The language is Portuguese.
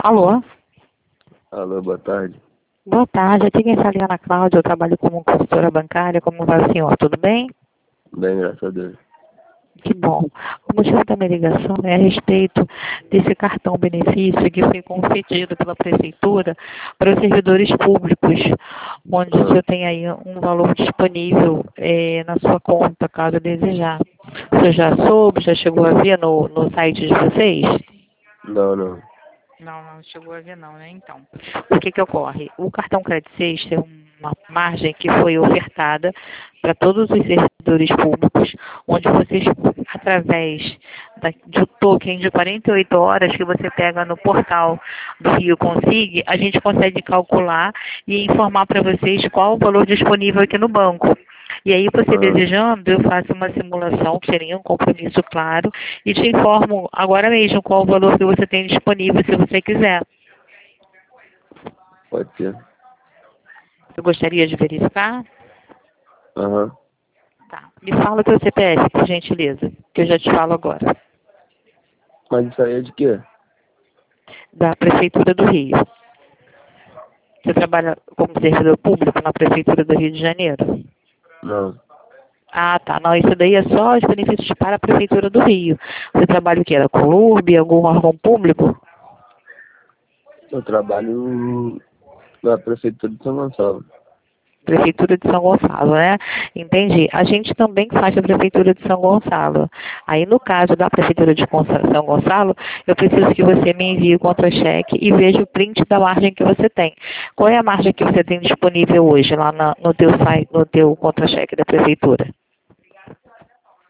Alô? Alô, boa tarde. Boa tarde, aqui quem fala é Ana Cláudia, eu trabalho como consultora bancária, como vai o senhor, tudo bem? Bem, graças a Deus. Que bom. O motivo da minha ligação é a respeito desse cartão benefício que foi concedido pela Prefeitura para os servidores públicos, onde o senhor tem aí um valor disponível na sua conta, caso desejar. O senhor já soube, já chegou a ver no site de vocês? Não. Não chegou a ver não, né? Então, o que ocorre? O cartão Credit 6 tem uma margem que foi ofertada para todos os servidores públicos, onde vocês, através de um token de 48 horas que você pega no portal do Rio Consig, a gente consegue calcular e informar para vocês qual o valor disponível aqui no banco. E aí, você desejando, eu faço uma simulação, que seria um compromisso claro, e te informo agora mesmo qual o valor que você tem disponível, se você quiser. Pode ser. Você gostaria de verificar? Aham. Tá. Me fala o teu CPF, por gentileza, que eu já te falo agora. Mas isso aí é de quê? Da Prefeitura do Rio. Você trabalha como servidor público na Prefeitura do Rio de Janeiro? Não. Ah, tá. Não, isso daí é só os benefícios para a Prefeitura do Rio. Você trabalha o quê? Na Colurb, algum órgão público? Eu trabalho na Prefeitura de São Gonçalo. Prefeitura de São Gonçalo, né? Entendi. A gente também faz a Prefeitura de São Gonçalo. Aí, no caso da Prefeitura de São Gonçalo, eu preciso que você me envie o contra-cheque e veja o print da margem que você tem. Qual é a margem que você tem disponível hoje lá no teu site, no teu contra-cheque da Prefeitura?